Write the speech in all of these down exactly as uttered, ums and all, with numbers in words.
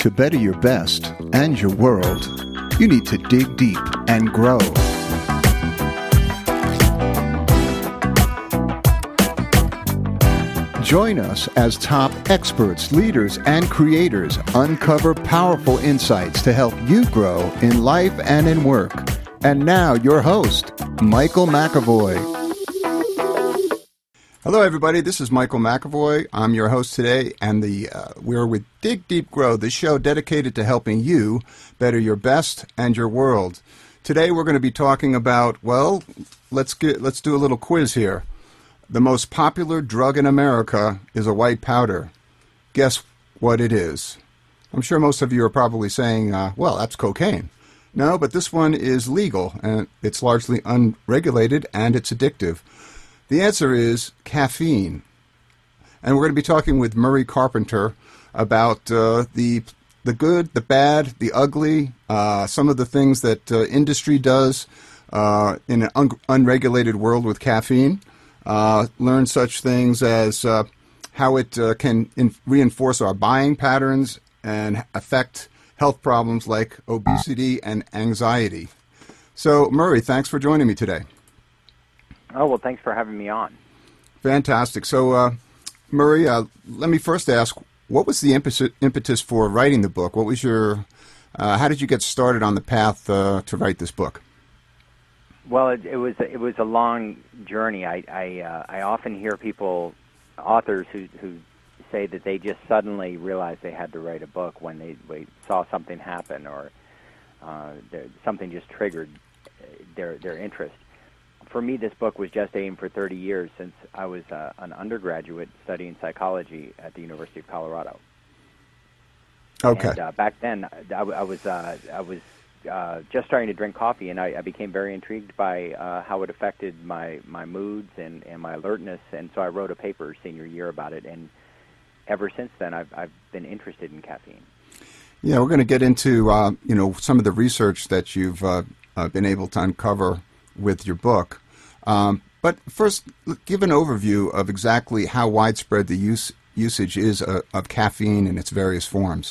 To better your best and your world, you need to dig deep and grow. Join us as top experts, leaders, and creators uncover powerful insights to help you grow in life and in work. And now, your host, Michael McAvoy. Hello, everybody. This is Michael McAvoy. I'm your host today, and the uh, we're with Dig Deep Grow, the show dedicated to helping you better your best and your world. Today, we're going to be talking about, well, let's get let's do a little quiz here. The most popular drug in America is a white powder. Guess what it is? I'm sure most of you are probably saying, uh, well, that's cocaine. No, but this one is legal, and it's largely unregulated, and it's addictive. The answer is caffeine. And we're going to be talking with Murray Carpenter about uh, the the good, the bad, the ugly, uh, some of the things that uh, industry does uh, in an un- unregulated world with caffeine. Uh, learn such things as uh, how it uh, can in- reinforce our buying patterns and affect health problems like obesity and anxiety. So, Murray, thanks for joining me today. Oh, well, thanks for having me on. Fantastic. So, uh, Murray, uh, let me first ask, what was the impetus, impetus for writing the book? What was your, uh, how did you get started on the path uh, to write this book? Well, it, it was it was a long journey. I I, uh, I often hear people, authors who who say that they just suddenly realized they had to write a book when they, they saw something happen or uh, something just triggered their their interest. For me, this book was gestating for thirty years since I was uh, an undergraduate studying psychology at the University of Colorado. Okay. And uh, back then, I, I was uh, I was uh, just starting to drink coffee, and I, I became very intrigued by uh, how it affected my, my moods and, and my alertness, and so I wrote a paper senior year about it, and ever since then, I've I've been interested in caffeine. Yeah, we're going to get into uh, you know some of the research that you've uh, uh, been able to uncover with your book. Um, but first, give an overview of exactly how widespread the use usage is of, of caffeine in its various forms.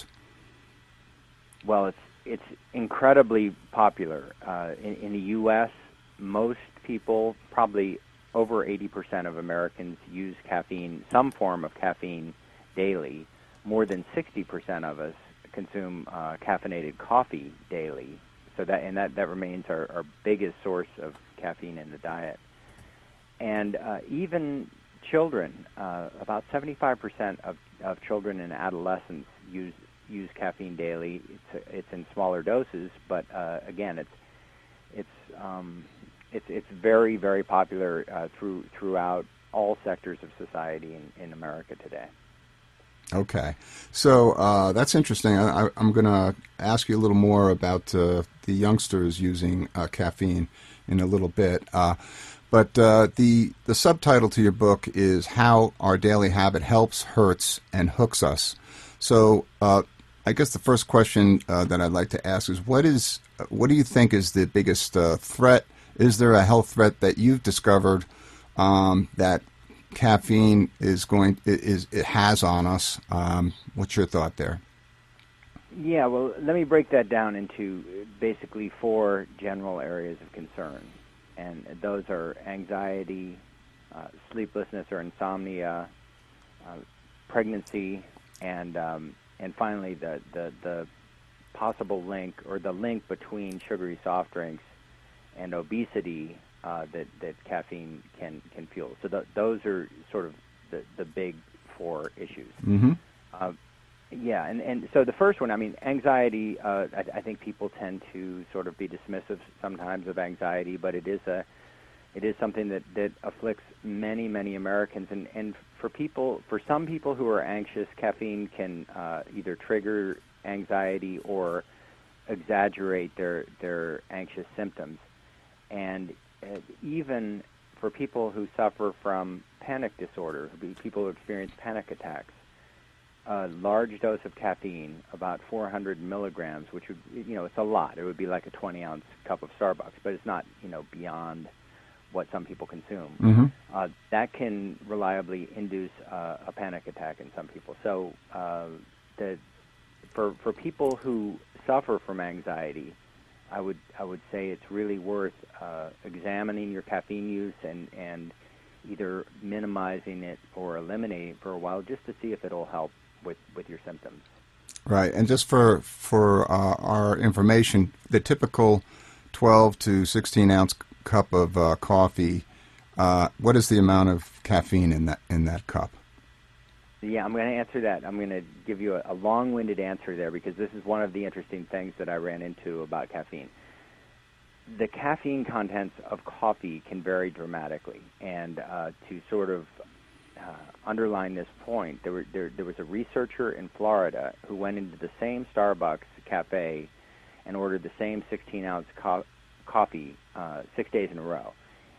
Well, it's it's incredibly popular. Uh, in, in the U S, most people, probably over eighty percent of Americans, use caffeine, some form of caffeine, daily. More than sixty percent of us consume uh, caffeinated coffee daily. So that and that, that remains our, our biggest source of caffeine in the diet. And uh, even children, uh, about seventy-five percent of, of children and adolescents use use caffeine daily. It's it's in smaller doses, but uh, again, it's it's um, it's it's very very popular uh, through throughout all sectors of society in, in America today. Okay, so uh, that's interesting. I, I, I'm going to ask you a little more about uh, the youngsters using uh, caffeine in a little bit. Uh, but uh, the the subtitle to your book is How Our Daily Habit Helps, Hurts, and Hooks Us. So uh, I guess the first question uh, that I'd like to ask is, what is what do you think is the biggest uh, threat? Is there a health threat that you've discovered um, that caffeine is going is it has on us? Um, what's your thought there? Yeah, well, let me break that down into basically four general areas of concern, and those are anxiety, uh, sleeplessness or insomnia, uh, pregnancy, and um, and finally the, the the possible link or the link between sugary soft drinks and obesity uh, that that caffeine can can fuel. So th- those are sort of the the big four issues. Mm-hmm. Uh, Yeah, and, and so the first one, I mean, anxiety, uh, I, I think people tend to sort of be dismissive sometimes of anxiety, but it is a, it is something that, that afflicts many, many Americans. And, and for people, for some people who are anxious, caffeine can uh, either trigger anxiety or exaggerate their, their anxious symptoms. And uh, even for people who suffer from panic disorder, people who experience panic attacks, a large dose of caffeine, about four hundred milligrams, which would, you know, it's a lot. It would be like a twenty ounce cup of Starbucks, but it's not, you know, beyond what some people consume. Mm-hmm. Uh, that can reliably induce uh, a panic attack in some people. So uh, the for for people who suffer from anxiety, I would I would say it's really worth uh, examining your caffeine use and and either minimizing it or eliminating it for a while, just to see if it'll help with, with your symptoms. Right, and just for for uh, our information, the typical twelve to sixteen ounce cup of uh, coffee, uh, what is the amount of caffeine in that in that cup? Yeah, I'm going to answer that. I'm going to give you a, a long-winded answer there, because this is one of the interesting things that I ran into about caffeine. The caffeine contents of coffee can vary dramatically, and uh, to sort of uh, underline this point, there, were, there, there was a researcher in Florida who went into the same Starbucks cafe and ordered the same sixteen ounce co- coffee uh, six days in a row,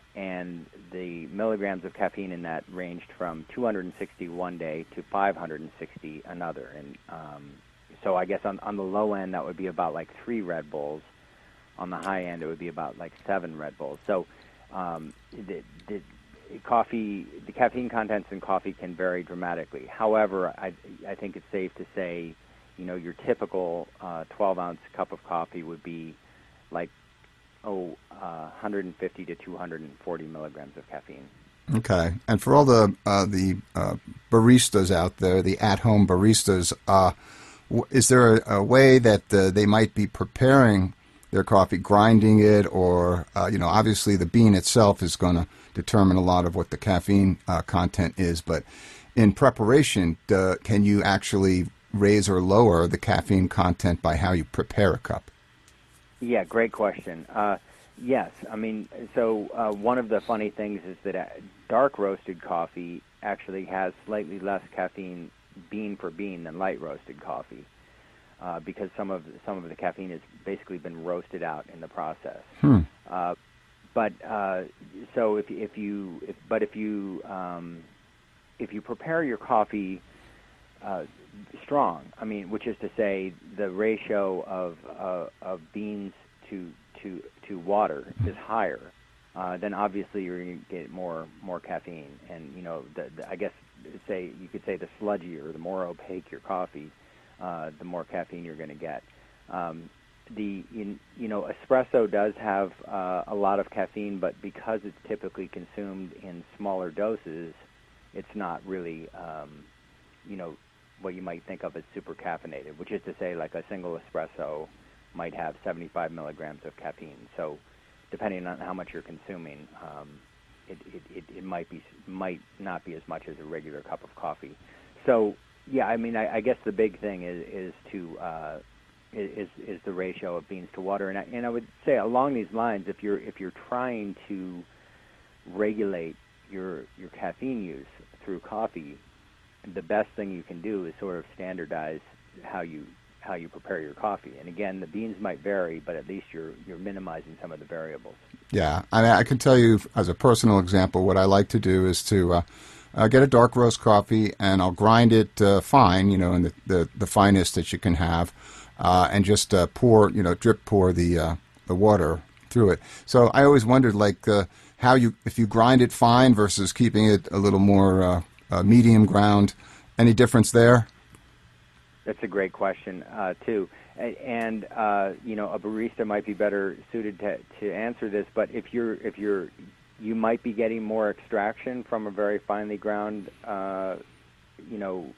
and the milligrams of caffeine in that ranged from two hundred sixty one day to five hundred sixty another. And um, so I guess on, on the low end, that would be about like three Red Bulls. On the high end, it would be about like seven Red Bulls. So um, the, the coffee, the caffeine contents in coffee can vary dramatically. However, I, I think it's safe to say, you know, your typical uh, twelve ounce cup of coffee would be like, oh, uh, one hundred fifty to two hundred forty milligrams of caffeine. Okay. And for all the uh, the uh, baristas out there, the at-home baristas, uh, w- is there a, a way that uh, they might be preparing their coffee, grinding it, or, uh, you know, obviously the bean itself is going to determine a lot of what the caffeine uh, content is, but in preparation, uh, can you actually raise or lower the caffeine content by how you prepare a cup? Yeah, great question. Uh, yes, I mean, so uh, one of the funny things is that uh, dark roasted coffee actually has slightly less caffeine bean for bean than light roasted coffee. Uh, because some of some of the caffeine has basically been roasted out in the process. Hmm. Uh, but uh, so if if you if, but if you um, if you prepare your coffee uh, strong, I mean, which is to say the ratio of uh, of beans to to to water is higher, uh, then obviously you're going to get more more caffeine. And you know, the, the, I guess say you could say the sludgier, the more opaque your coffee, Uh, the more caffeine you're going to get. Um, the in, you know espresso does have uh, a lot of caffeine, but because it's typically consumed in smaller doses, it's not really um, you know what you might think of as super caffeinated. Which is to say, like a single espresso might have seventy-five milligrams of caffeine. So, depending on how much you're consuming, um, it, it, it, it might be might not be as much as a regular cup of coffee. So. Yeah, I mean, I, I guess the big thing is is to uh, is is the ratio of beans to water, and I, and I would say along these lines, if you're if you're trying to regulate your your caffeine use through coffee, the best thing you can do is sort of standardize how you how you prepare your coffee. And again, the beans might vary, but at least you're you're minimizing some of the variables. Yeah, I mean, I can tell you as a personal example, what I like to do is to uh, uh, get a dark roast coffee, and I'll grind it uh, fine, you know, in the, the, the finest that you can have, uh, and just uh, pour, you know, drip pour the uh, the water through it. So I always wondered, like, uh, how you if you grind it fine versus keeping it a little more uh, uh, medium ground. Any difference there? That's a great question, uh, too. And, uh, you know, a barista might be better suited to, to answer this, but if you're, if you're, you might be getting more extraction from a very finely ground, uh, you know,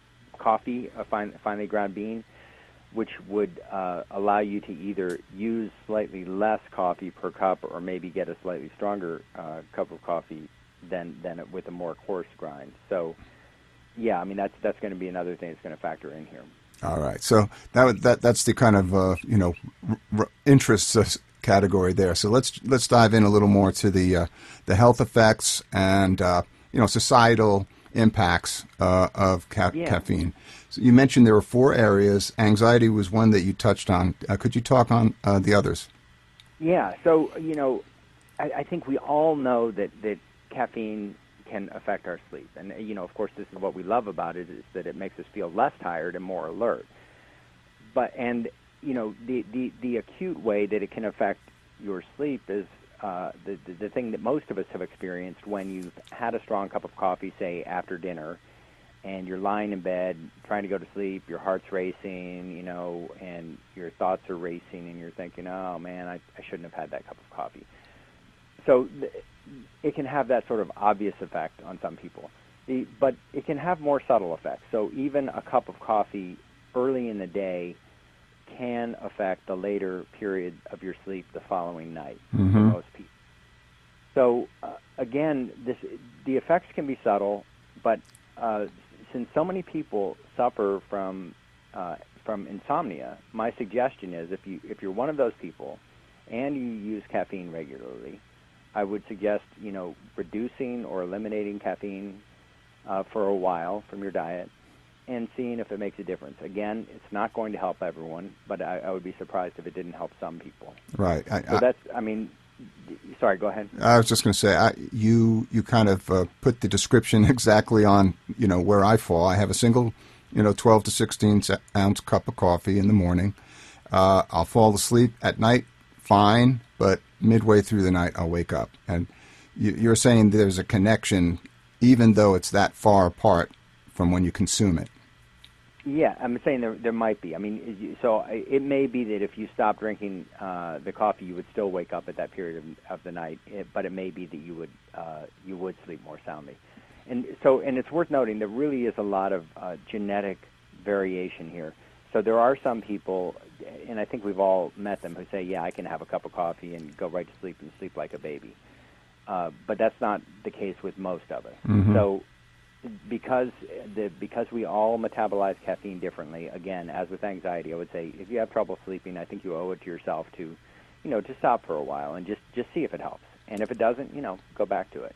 coffee, a fine, finely ground bean, which would uh, allow you to either use slightly less coffee per cup or maybe get a slightly stronger uh, cup of coffee than, than with a more coarse grind. So, yeah, I mean, that's that's going to be another thing that's going to factor in here. All right, so that that that's the kind of uh, you know r- r- interests uh, category there. So let's let's dive in a little more to the uh, the health effects and uh, you know societal impacts uh, of ca- yeah. caffeine. So you mentioned there were four areas. Anxiety was one that you touched on. Uh, could you talk on uh, the others? Yeah. So you know, I, I think we all know that that caffeine can affect our sleep. And, you know, of course, this is what we love about it, is that it makes us feel less tired and more alert. But, and, you know, the, the, the acute way that it can affect your sleep is uh, the, the, the thing that most of us have experienced when you've had a strong cup of coffee, say, after dinner, and you're lying in bed trying to go to sleep, your heart's racing, you know, and your thoughts are racing, and you're thinking, oh, man, I, I shouldn't have had that cup of coffee. So th- it can have that sort of obvious effect on some people. The, but it can have more subtle effects. So even a cup of coffee early in the day can affect the later period of your sleep the following night mm-hmm. for most people. So uh, again, this the effects can be subtle, but uh, since so many people suffer from uh, from insomnia, my suggestion is if you if you're one of those people and you use caffeine regularly, I would suggest you know reducing or eliminating caffeine uh, for a while from your diet and seeing if it makes a difference. Again, it's not going to help everyone, but I, I would be surprised if it didn't help some people. Right. I, so that's I mean. Sorry, go ahead. I was just going to say, I, you you kind of uh, put the description exactly on, you know, where I fall. I have a single, you know, twelve to sixteen ounce cup of coffee in the morning. Uh, I'll fall asleep at night, fine, but midway through the night, I'll wake up. And you, you're saying there's a connection, even though it's that far apart from when you consume it. Yeah, I'm saying there there might be. I mean, so it may be that if you stop drinking uh, the coffee, you would still wake up at that period of, of the night. It, but it may be that you would uh, you would sleep more soundly. And so, and it's worth noting there really is a lot of uh, genetic variation here. So there are some people, and I think we've all met them, who say, "Yeah, I can have a cup of coffee and go right to sleep and sleep like a baby." Uh, but that's not the case with most of us. Mm-hmm. So. Because the because we all metabolize caffeine differently. Again, as with anxiety, I would say if you have trouble sleeping, I think you owe it to yourself to, you know, to stop for a while and just, just see if it helps. And if it doesn't, you know, go back to it.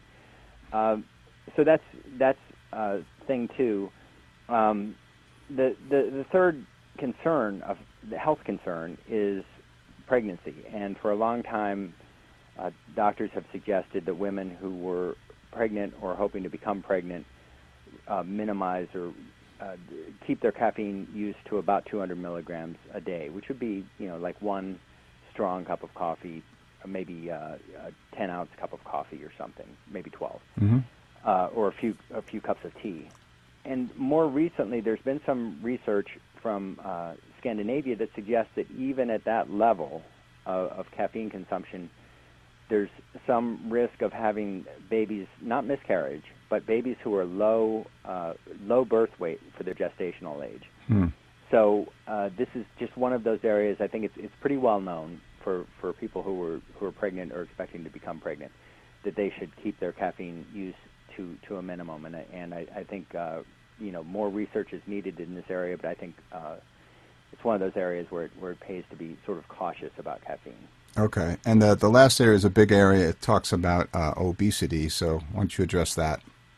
Um, so that's that's uh, thing two. Um, the, the the third concern of the health concern is pregnancy. And for a long time, uh, doctors have suggested that women who were pregnant or hoping to become pregnant Uh, minimize or uh, keep their caffeine use to about two hundred milligrams a day, which would be, you know, like one strong cup of coffee, or maybe uh, a ten ounce cup of coffee or something, maybe twelve, mm-hmm. uh, or a few a few cups of tea. And more recently, there's been some research from uh, Scandinavia that suggests that even at that level of, of caffeine consumption, there's some risk of having babies, not miscarriage, but babies who are low uh, low birth weight for their gestational age. Hmm. So uh, this is just one of those areas. I think it's it's pretty well known for, for people who are who are pregnant or expecting to become pregnant that they should keep their caffeine use to, to a minimum. And I, and I, I think uh, you know more research is needed in this area, but I think uh, it's one of those areas where it, where it pays to be sort of cautious about caffeine. Okay, and the the last area is a big area. It talks about uh, obesity. So why don't you address that?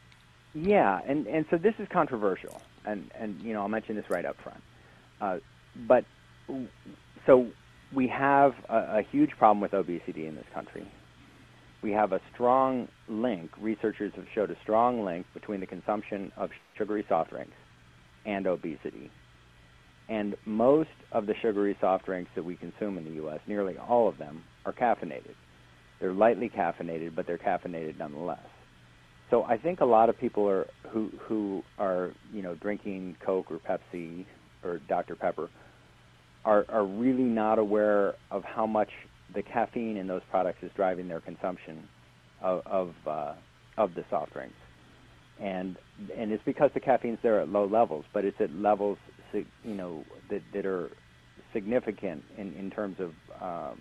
Yeah, and, and so this is controversial, and, and you know I'll mention this right up front. Uh, but so we have a, a huge problem with obesity in this country. We have a strong link. Researchers have showed a strong link between the consumption of sugary soft drinks and obesity. And most of the sugary soft drinks that we consume in the U S, nearly all of them, are caffeinated. They're lightly caffeinated, but they're caffeinated nonetheless. So I think a lot of people are who who are you know drinking Coke or Pepsi or Doctor Pepper are are really not aware of how much the caffeine in those products is driving their consumption of of, uh, of the soft drinks, and and it's because the caffeine's there at low levels, but it's at levels you know that that are significant in in terms of um,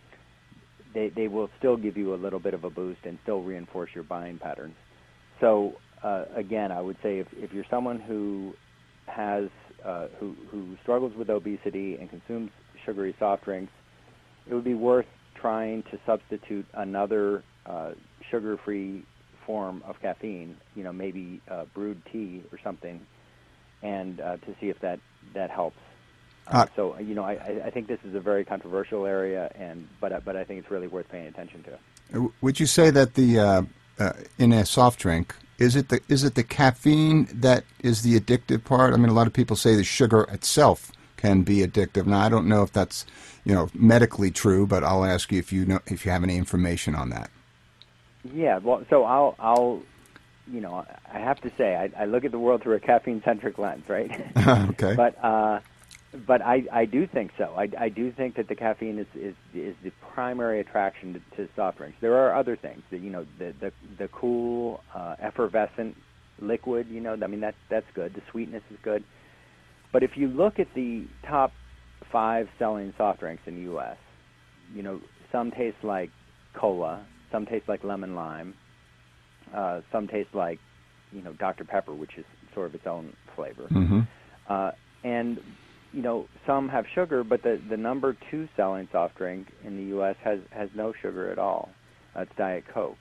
they they will still give you a little bit of a boost and still reinforce your buying patterns. So uh, again, I would say if, if you're someone who has uh, who who struggles with obesity and consumes sugary soft drinks, it would be worth trying to substitute another uh, sugar-free form of caffeine. You know, maybe uh, brewed tea or something, and uh, to see if that that helps. Uh, uh, so you know, I, I think this is a very controversial area, and but but I think it's really worth paying attention to. Would you say that the uh, uh, in a soft drink, is it the is it the caffeine that is the addictive part? I mean, a lot of people say the sugar itself can be addictive. Now, I don't know if that's you know medically true, but I'll ask you if you know if you have any information on that. Yeah, well, so I'll I'll you know, I have to say, I, I look at the world through a caffeine-centric lens, right? Okay. But uh, but I, I do think so. I, I do think that the caffeine is, is, is the primary attraction to, to soft drinks. There are other things, that, you know, the the, the cool, uh, effervescent liquid, you know, I mean, that, that's good. The sweetness is good. But if you look at the top five selling soft drinks in the U S, you know, some taste like cola, some taste like lemon lime, uh, some taste like, you know, Doctor Pepper, which is sort of its own flavor. Mm-hmm. Uh, and, you know, some have sugar, but the, the number two selling soft drink in the U S has, has no sugar at all. Uh, it's Diet Coke.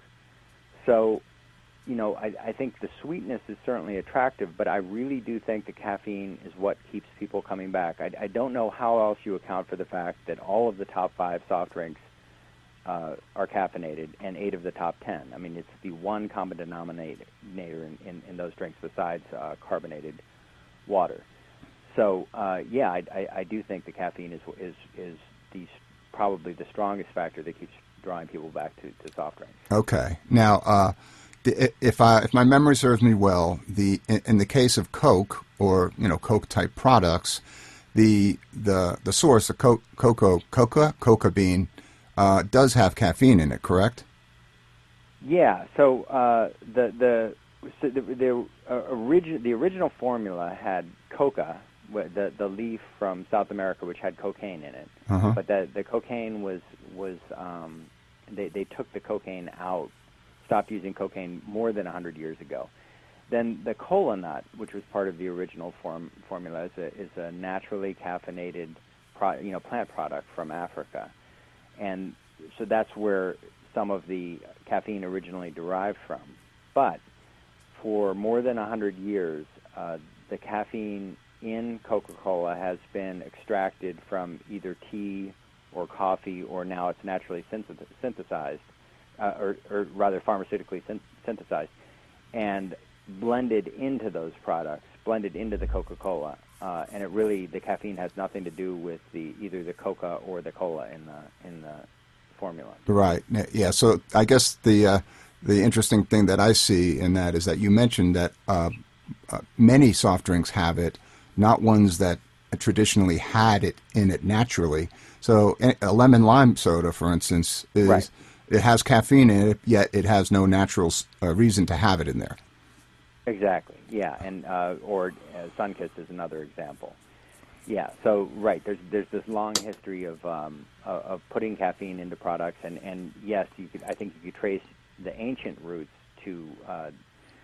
So, you know, I, I think the sweetness is certainly attractive, but I really do think the caffeine is what keeps people coming back. I, I don't know how else you account for the fact that all of the top five soft drinks uh, are caffeinated and eight of the top ten. I mean, it's the one common denominator in, in, in those drinks besides uh, carbonated water. So, uh, yeah, I, I, I do think the caffeine is is is the probably the strongest factor that keeps drawing people back to, to soft drinks. Okay. Now, uh, if I if my memory serves me well, the in, in the case of Coke or you know Coke type products, the the the source, the co- cocoa coca coca bean, uh, does have caffeine in it. Correct? Yeah. So uh, the the so the, the uh, origin the original formula had coca, the the leaf from South America, which had cocaine in it. Uh-huh. But the the cocaine was was um, they they took the cocaine out. Stopped using cocaine more than one hundred years ago. Then the cola nut, which was part of the original form, formula, is a, is a naturally caffeinated pro, you know, plant product from Africa. And so that's where some of the caffeine originally derived from. But for more than one hundred years, uh, the caffeine in Coca-Cola has been extracted from either tea or coffee, or now it's naturally synthesized. Uh, or, or rather pharmaceutically syn- synthesized, and blended into those products, blended into the Coca-Cola. Uh, and it really, the caffeine has nothing to do with the either the Coca or the cola in the in the formula. Right. Yeah. So I guess the uh, the interesting thing that I see in that is that you mentioned that uh, uh, many soft drinks have it, not ones that traditionally had it in it naturally. So a lemon lime soda, for instance, is. Right. It has caffeine in it, yet it has no natural uh, reason to have it in there. Exactly. Yeah, and uh, or uh, Sunkist is another example. Yeah. So right, there's there's this long history of um, of, of putting caffeine into products, and, and yes, you could. I think you could trace the ancient roots to uh,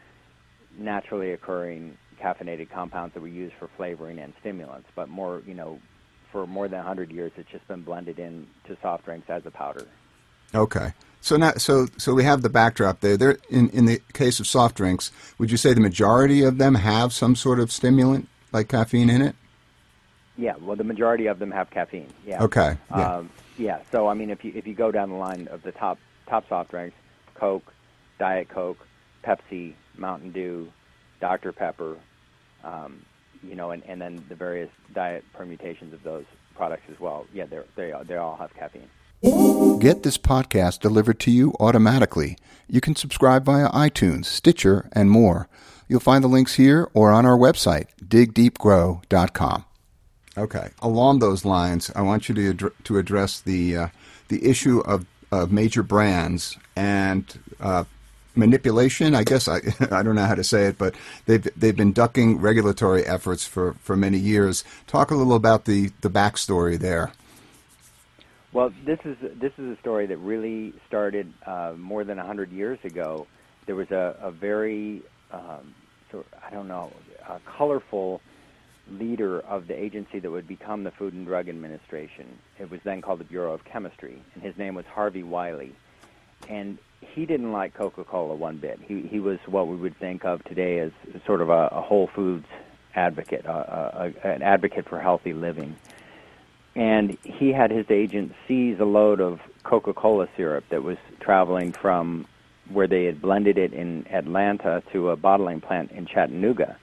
naturally occurring caffeinated compounds that were used for flavoring and stimulants. But more, you know, for more than one hundred years, it's just been blended into soft drinks as a powder. Okay. So now, so so we have the backdrop there. There, in in the case of soft drinks, would you say the majority of them have some sort of stimulant like caffeine in it? Yeah. Well, the majority of them have caffeine. Yeah. Okay. Yeah. Um, yeah. So I mean, if you if you go down the line of the top top soft drinks, Coke, Diet Coke, Pepsi, Mountain Dew, Doctor Pepper, um, you know, and, and then the various diet permutations of those products as well. Yeah, they they they all have caffeine. Get this podcast delivered to you automatically. You can subscribe via iTunes, Stitcher, and more. You'll find the links here or on our website, dig deep grow dot com. Okay. Along those lines, I want you to ad- to address the uh, the issue of, of major brands and uh, manipulation. I guess I I don't know how to say it, but they've they've been ducking regulatory efforts for, for many years. Talk a little about the, the backstory there. Well, this is this is a story that really started uh, more than one hundred years ago. There was a, a very, um, sort of, I don't know, a colorful leader of the agency that would become the Food and Drug Administration. It was then called the Bureau of Chemistry, and his name was Harvey Wiley. And he didn't like Coca-Cola one bit. He he was what we would think of today as sort of a, a Whole Foods advocate, a, a, an advocate for healthy living. And he had his agent seize a load of Coca-Cola syrup that was traveling from where they had blended it in Atlanta to a bottling plant in Chattanooga.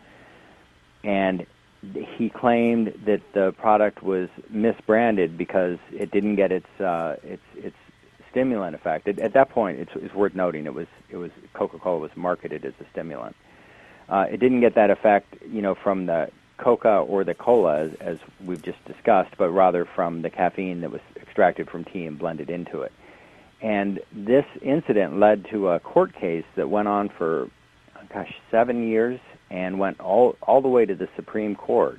And he claimed that the product was misbranded because it didn't get its uh, its its stimulant effect. At, at that point, it's, it's worth noting it was it was Coca-Cola was marketed as a stimulant. Uh, it didn't get that effect, you know, from the Coca or the cola, as, as we've just discussed, but rather from the caffeine that was extracted from tea and blended into it. And this incident led to a court case that went on for, gosh, seven years and went all all the way to the Supreme Court,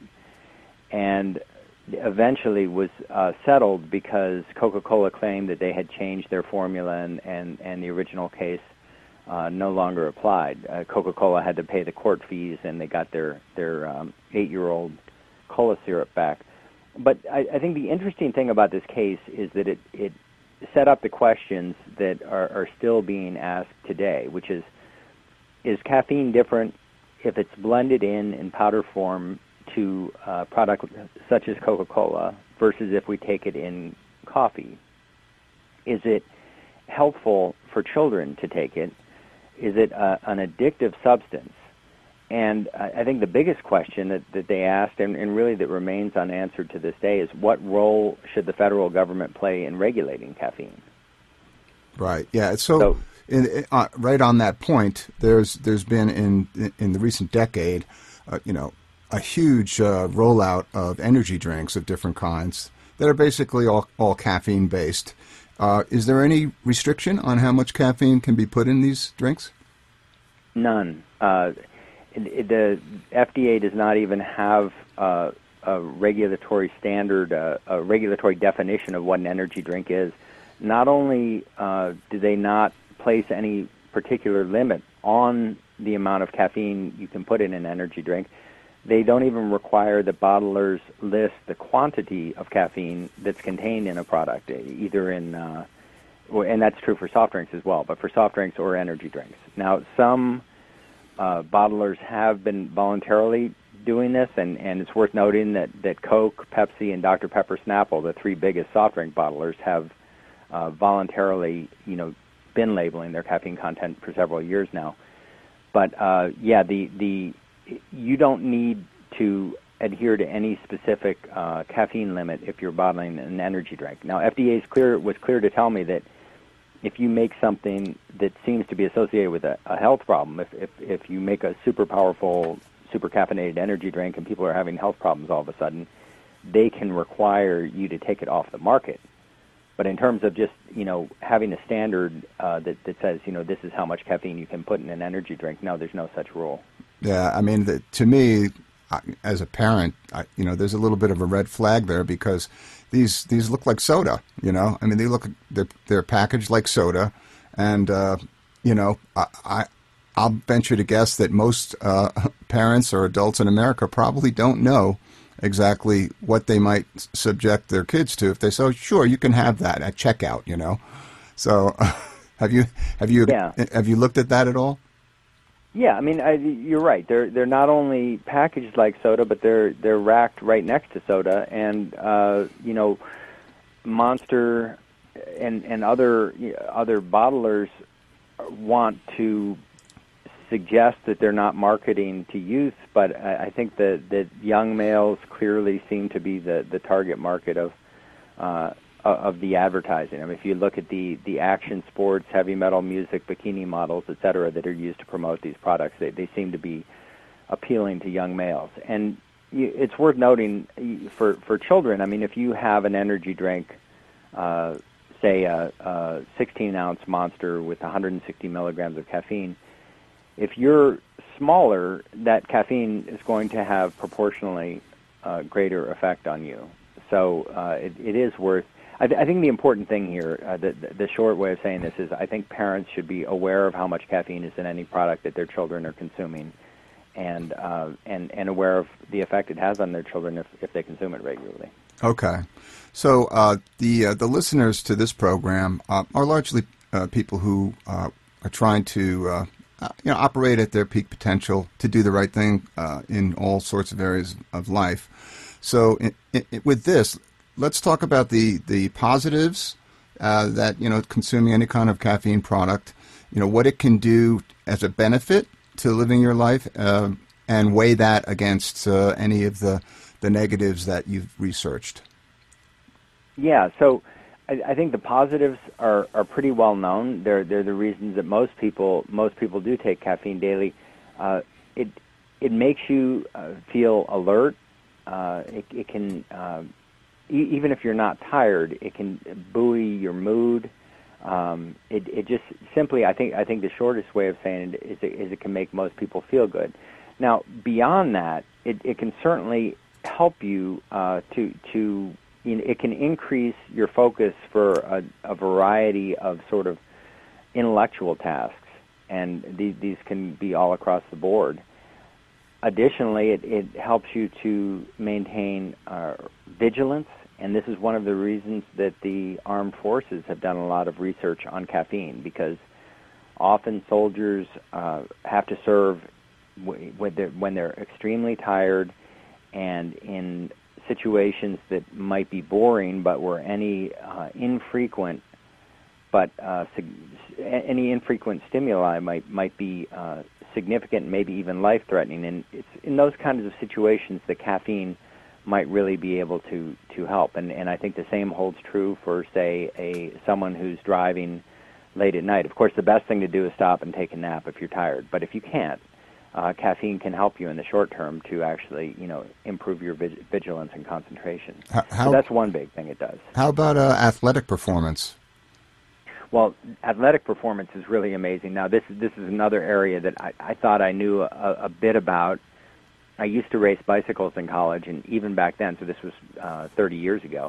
and eventually was uh, settled because Coca-Cola claimed that they had changed their formula, and, and, and the original case uh, no longer applied. Uh, Coca-Cola had to pay the court fees, and they got their, their um, eight-year-old cola syrup back. But I, I think the interesting thing about this case is that it, it set up the questions that are, are still being asked today, which is, is caffeine different if it's blended in in powder form to a product such as Coca-Cola versus if we take it in coffee? Is it helpful for children to take it? Is it a, an addictive substance? And I think the biggest question that, that they asked, and, and really that remains unanswered to this day, is what role should the federal government play in regulating caffeine? Right. Yeah. So, so in, uh, right on that point, there's there's been in in the recent decade, uh, you know, a huge uh, rollout of energy drinks of different kinds that are basically all, all caffeine-based. Uh, is there any restriction on how much caffeine can be put in these drinks? None. Uh, it, the F D A does not even have uh, a regulatory standard, uh, a regulatory definition of what an energy drink is. Not only uh, do they not place any particular limit on the amount of caffeine you can put in an energy drink, they don't even require that bottlers list the quantity of caffeine that's contained in a product, either in, uh, and that's true for soft drinks as well, but for soft drinks or energy drinks. Now, some uh, bottlers have been voluntarily doing this, and, and it's worth noting that, that Coke, Pepsi, and Doctor Pepper Snapple, the three biggest soft drink bottlers, have uh, voluntarily, you know, been labeling their caffeine content for several years now. But uh, yeah, the the you don't need to adhere to any specific uh, caffeine limit if you're bottling an energy drink. Now, F D A is clear was clear to tell me that if you make something that seems to be associated with a, a health problem, if, if if you make a super powerful, super caffeinated energy drink and people are having health problems all of a sudden, they can require you to take it off the market. But in terms of just, you know, having a standard uh, that, that says, you know, this is how much caffeine you can put in an energy drink, no, there's no such rule. Yeah, I mean, the, to me, I, as a parent, I, you know, there's a little bit of a red flag there because these these look like soda, you know. I mean, they look, they're, they're packaged like soda. And, uh, you know, I, I, I'll venture to guess that most uh, parents or adults in America probably don't know exactly what they might subject their kids to if they say, oh, sure, you can have that at checkout, you know. So uh, have you have you yeah. have you looked at that at all? Yeah, I mean, I, you're right. They're they're not only packaged like soda, but they're they're racked right next to soda, and uh, you know, Monster and and other other bottlers want to suggest that they're not marketing to youth, but I, I think that that young males clearly seem to be the, the target market of uh, of the advertising. I mean, if you look at the, the action sports, heavy metal music, bikini models, et cetera, that are used to promote these products, they, they seem to be appealing to young males. And you, it's worth noting for, for children, I mean, if you have an energy drink, uh, say a, a sixteen-ounce Monster with one hundred sixty milligrams of caffeine, if you're smaller, that caffeine is going to have proportionally uh, greater effect on you. So uh, it, it is worth. I, th- I think the important thing here, uh, the, the short way of saying this is, I think parents should be aware of how much caffeine is in any product that their children are consuming, and uh, and and aware of the effect it has on their children if, if they consume it regularly. Okay, so uh, the uh, the listeners to this program uh, are largely uh, people who uh, are trying to. Uh, Uh, you know, operate at their peak potential to do the right thing uh, in all sorts of areas of life. So, in, in, with this, let's talk about the the positives uh, that you know consuming any kind of caffeine product. You know what it can do as a benefit to living your life, uh, and weigh that against uh, any of the the negatives that you've researched. Yeah. So, I, I think the positives are, are pretty well known. They're they're the reasons that most people most people do take caffeine daily. Uh, it it makes you uh, feel alert. Uh, it, it can uh, e- even if you're not tired, it can buoy your mood. Um, it it just simply I think I think the shortest way of saying it is it, is it can make most people feel good. Now beyond that, it, it can certainly help you uh, to to you know, it can increase your focus for a, a variety of sort of intellectual tasks, and these these can be all across the board. Additionally, it, it helps you to maintain uh, vigilance, and this is one of the reasons that the armed forces have done a lot of research on caffeine, because often soldiers uh, have to serve w- when, they're, when they're extremely tired and in situations that might be boring, but where any uh, infrequent but uh, sig- any infrequent stimuli might might be uh, significant, maybe even life-threatening. And it's in those kinds of situations that caffeine might really be able to, to help. And and I think the same holds true for, say, a someone who's driving late at night. Of course, the best thing to do is stop and take a nap if you're tired. But if you can't, uh, caffeine can help you in the short term to actually, you know, improve your vig- vigilance and concentration. How, how, so that's one big thing it does. How about uh, athletic performance? Well, athletic performance is really amazing. Now, this this is another area that I, I thought I knew a, a bit about. I used to race bicycles in college, and even back then, so this was uh, thirty years ago,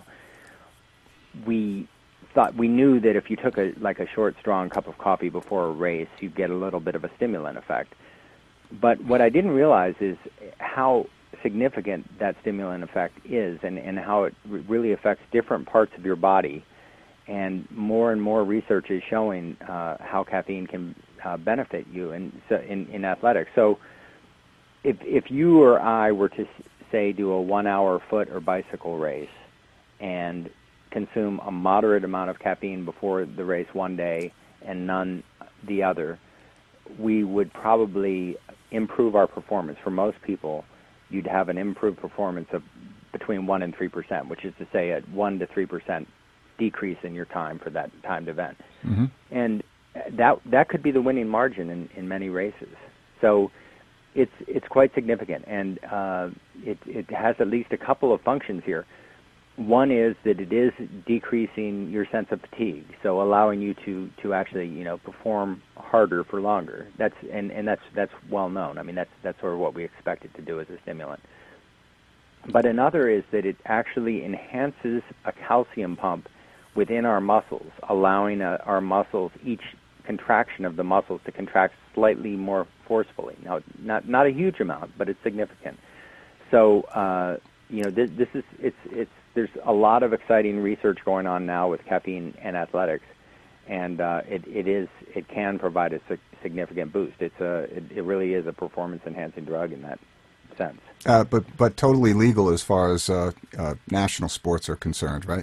we thought we knew that if you took a like a short, strong cup of coffee before a race, you'd get a little bit of a stimulant effect. But what I didn't realize is how significant that stimulant effect is, and, and how it r- really affects different parts of your body. And more and more research is showing uh, how caffeine can uh, benefit you in, in in athletics. So, if if you or I were to say do a one-hour foot or bicycle race and consume a moderate amount of caffeine before the race one day and none the other, we would probably improve our performance. For most people, you'd have an improved performance of between one and three percent, which is to say a one to three percent decrease in your time for that timed event. Mm-hmm. And that that could be the winning margin in, in many races. So it's it's quite significant, and uh, it it has at least a couple of functions here. One is that it is decreasing your sense of fatigue, so allowing you to, to actually, you know, perform harder for longer. That's and, and that's that's well known. I mean, that's that's sort of what we expect it to do as a stimulant. But another is that it actually enhances a calcium pump within our muscles, allowing uh, our muscles, each contraction of the muscles, to contract slightly more forcefully. Now, not not a huge amount, but it's significant. So, uh, you know, this, this is it's it's there's a lot of exciting research going on now with caffeine and athletics, and uh, it it is it can provide a significant boost. It's a it, it really is a performance enhancing drug in that sense. Uh, but but totally legal as far as uh, uh, national sports are concerned, right?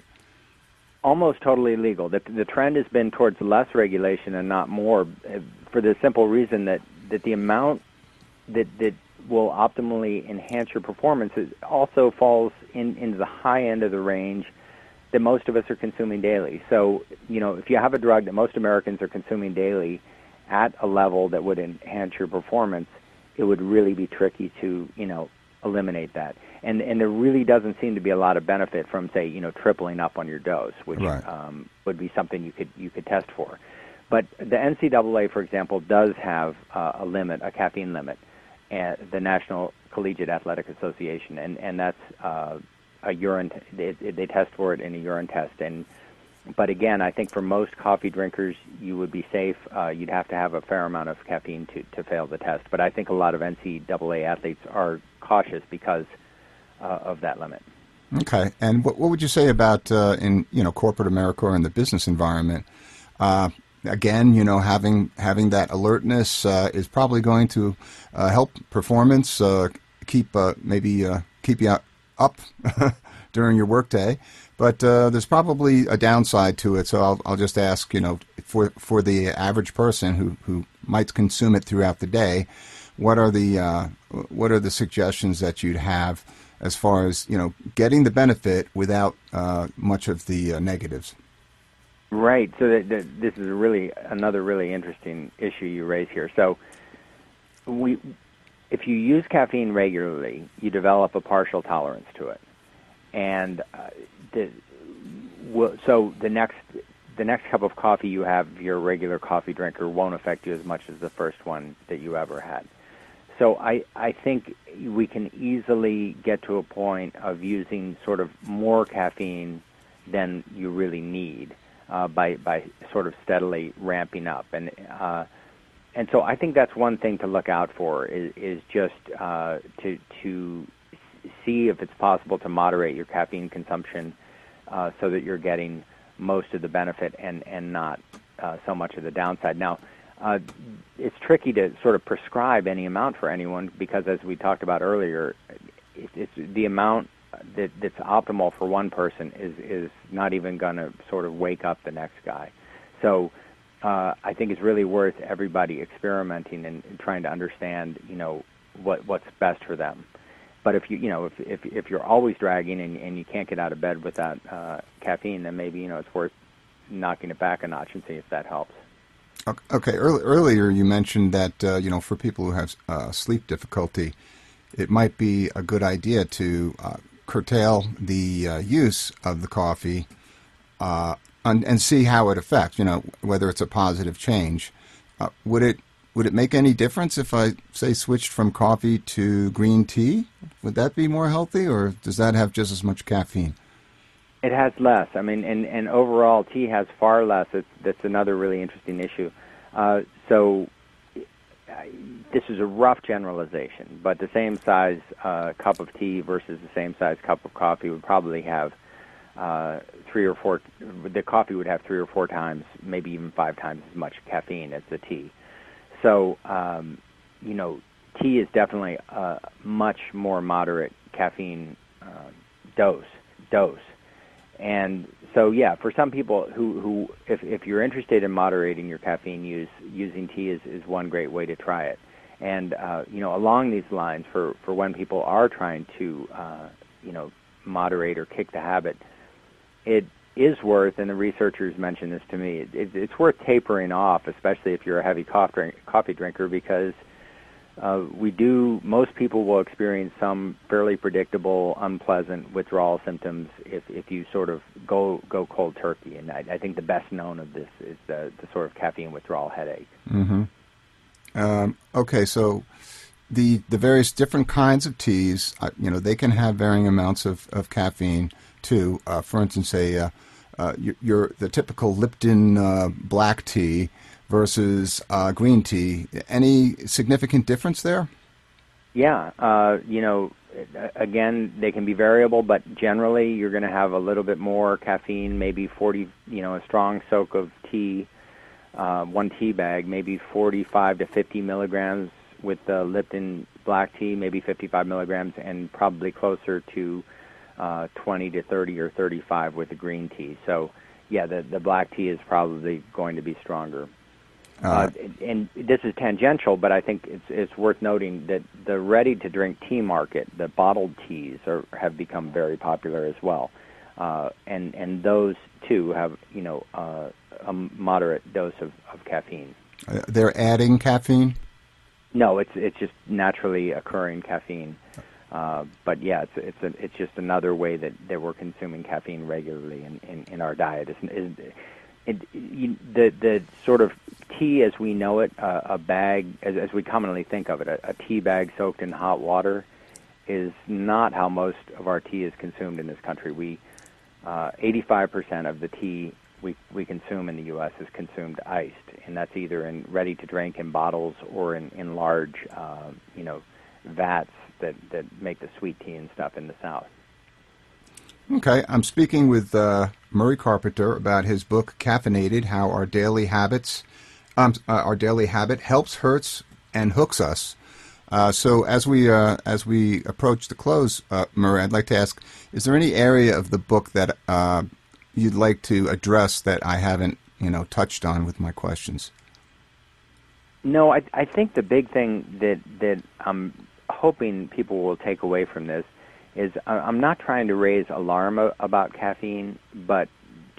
Almost totally legal. The, the trend has been towards less regulation and not more, for the simple reason that, that the amount that that will optimally enhance your performance also falls in into the high end of the range that most of us are consuming daily. So, you know, if you have a drug that most Americans are consuming daily at a level that would enhance your performance, it would really be tricky to, you know, eliminate that. And and there really doesn't seem to be a lot of benefit from, say, you know, tripling up on your dose, which right. um, would be something you could you could test for. But the N C double A, for example, does have uh, a limit, a caffeine limit, at the National Collegiate Athletic Association, and and that's uh, a urine. T- they, they test for it in a urine test. And but again, I think for most coffee drinkers, you would be safe. Uh, you'd have to have a fair amount of caffeine to, to fail the test. But I think a lot of N C double A athletes are cautious because uh, of that limit. Okay. And what, what would you say about uh, in you know corporate America or in the business environment? Uh, again, you know, having having that alertness uh, is probably going to uh, help performance, uh, keep uh, maybe uh, keep you up during your workday. But uh, there's probably a downside to it, so I'll, I'll just ask, you know, for for the average person who, who might consume it throughout the day, what are the uh, what are the suggestions that you'd have as far as, you know, getting the benefit without uh, much of the uh, negatives? Right. So that, that this is really another really interesting issue you raise here. So we, if you use caffeine regularly, you develop a partial tolerance to it, and uh, the, so the next the next cup of coffee you have, your regular coffee drinker, won't affect you as much as the first one that you ever had. So I, I think we can easily get to a point of using sort of more caffeine than you really need uh, by by sort of steadily ramping up. And uh, and so I think that's one thing to look out for is, is just uh, to to see if it's possible to moderate your caffeine consumption uh, so that you're getting most of the benefit and, and not uh, so much of the downside. Now, Uh, it's tricky to sort of prescribe any amount for anyone because, as we talked about earlier, it, it's the amount that, that's optimal for one person is, is not even going to sort of wake up the next guy. So uh, I think it's really worth everybody experimenting and, and trying to understand, you know, what what's best for them. But if you you know if if, if you're always dragging and, and you can't get out of bed without uh, caffeine, then maybe you know it's worth knocking it back a notch and see if that helps. Okay. Earlier, you mentioned that uh, you know for people who have uh, sleep difficulty, it might be a good idea to uh, curtail the uh, use of the coffee uh, and, and see how it affects. You know whether it's a positive change. Uh, would it would it make any difference if I say switched from coffee to green tea? Would that be more healthy, or does that have just as much caffeine? It has less. I mean, and, and overall, tea has far less. It's, that's another really interesting issue. Uh, so this is a rough generalization, but the same size uh, cup of tea versus the same size cup of coffee would probably have uh, three or four. The coffee would have three or four times, maybe even five times as much caffeine as the tea. So, um, you know, tea is definitely a much more moderate caffeine uh, dose. Dose. And so, yeah, for some people who, who if, if you're interested in moderating your caffeine use, using tea is, is one great way to try it. And, uh, you know, along these lines, for, for when people are trying to, uh, you know, moderate or kick the habit, it is worth, and the researchers mentioned this to me, it, it's worth tapering off, especially if you're a heavy coffee, drink, coffee drinker, because Uh, we do, most people will experience some fairly predictable, unpleasant withdrawal symptoms if, if you sort of go go cold turkey. And I, I think the best known of this is the, the sort of caffeine withdrawal headache. Mm-hmm. Um, okay, so the the various different kinds of teas, uh, you know, they can have varying amounts of, of caffeine too. Uh, for instance, a uh, uh, your, your the typical Lipton uh, black tea versus uh, green tea. Any significant difference there? Yeah, uh, you know, again, they can be variable, but generally you're going to have a little bit more caffeine, maybe forty, you know, a strong soak of tea, uh, one tea bag, maybe forty-five to fifty milligrams with the Lipton black tea, maybe fifty-five milligrams, and probably closer to uh, twenty to thirty or thirty-five with the green tea. So, yeah, the, the black tea is probably going to be stronger. Uh, and this is tangential, but I think it's it's worth noting that the ready-to-drink tea market, the bottled teas, are, have become very popular as well, uh, and and those too have you know uh, a moderate dose of, of caffeine. Uh, they're adding caffeine? No, it's it's just naturally occurring caffeine. Uh, but yeah, it's it's a, it's just another way that, that we're consuming caffeine regularly in, in, in our diet. It's, it's, It, you, the the sort of tea as we know it, uh, a bag as, as we commonly think of it, a, a tea bag soaked in hot water, is not how most of our tea is consumed in this country. We uh, eighty-five percent of the tea we we consume in the U S is consumed iced, and that's either in ready to drink in bottles or in in large uh, you know vats that that make the sweet tea and stuff in the South. Okay, I'm speaking with uh, Murray Carpenter about his book "Caffeinated: How Our Daily Habits, um, uh, Our Daily Habit Helps, Hurts, and Hooks Us." Uh, so, as we uh, as we approach the close, uh, Murray, I'd like to ask: is there any area of the book that uh, you'd like to address that I haven't, you know, touched on with my questions? No, I, I think the big thing that that I'm hoping people will take away from this is I'm not trying to raise alarm about caffeine, but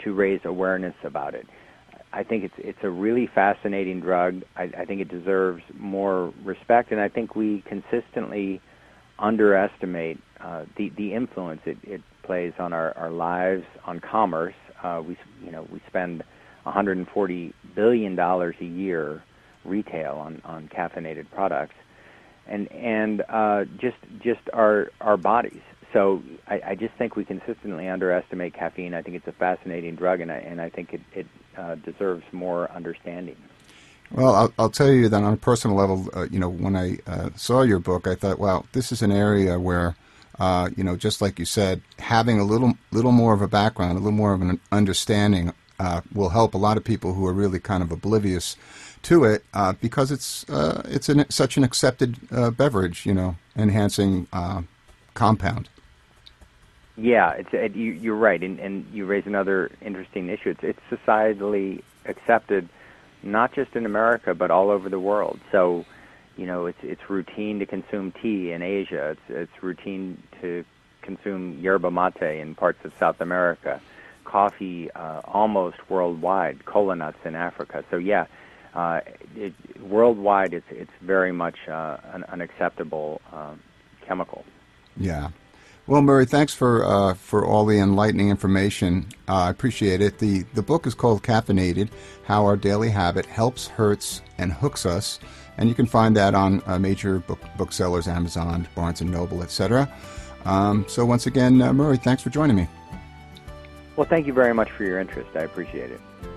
to raise awareness about it. I think it's it's a really fascinating drug. I, I think it deserves more respect, and I think we consistently underestimate uh, the the influence it, it plays on our, our lives, on commerce. Uh, we you know we spend one hundred forty billion dollars a year retail on, on caffeinated products, and and uh, just just our our bodies. So I, I just think we consistently underestimate caffeine. I think it's a fascinating drug, and I and I think it, it uh, deserves more understanding. Well, I'll, I'll tell you that on a personal level, uh, you know, when I uh, saw your book, I thought, wow, this is an area where, uh, you know, just like you said, having a little little more of a background, a little more of an understanding uh, will help a lot of people who are really kind of oblivious to it, uh, because it's uh, it's an, such an accepted uh, beverage, you know, enhancing uh, compound. Yeah, it's it, you, you're right, and, and you raise another interesting issue. It's it's societally accepted, not just in America, but all over the world. So, you know, it's it's routine to consume tea in Asia. It's it's routine to consume yerba mate in parts of South America, coffee uh, almost worldwide, kola nuts in Africa. So yeah, uh, it, worldwide, it's it's very much uh, an unacceptable uh, chemical. Yeah. Well, Murray, thanks for uh, for all the enlightening information. Uh, I appreciate it. The the book is called Caffeinated: How Our Daily Habit Helps, Hurts, and Hooks Us, and you can find that on uh, major book booksellers, Amazon, Barnes and Noble, et cetera. Um, so once again, uh, Murray, thanks for joining me. Well, thank you very much for your interest. I appreciate it.